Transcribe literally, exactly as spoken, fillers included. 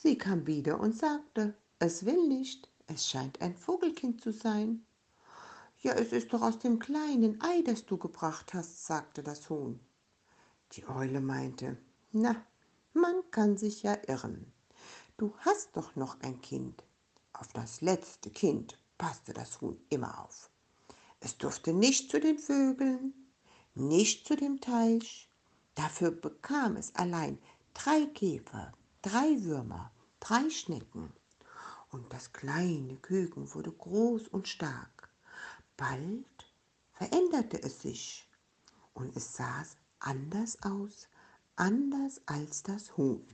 Sie kam wieder und sagte, es will nicht, es scheint ein Vogelkind zu sein. Ja, es ist doch aus dem kleinen Ei, das du gebracht hast, sagte das Huhn. Die Eule meinte, na, man kann sich ja irren. Du hast doch noch ein Kind. Auf das letzte Kind passte das Huhn immer auf. Es durfte nicht zu den Vögeln, nicht zu dem Teich. Dafür bekam es allein drei Käfer, drei Würmer, drei Schnecken. Und das kleine Küken wurde groß und stark. Bald veränderte es sich und es sah anders aus, anders als das Huhn.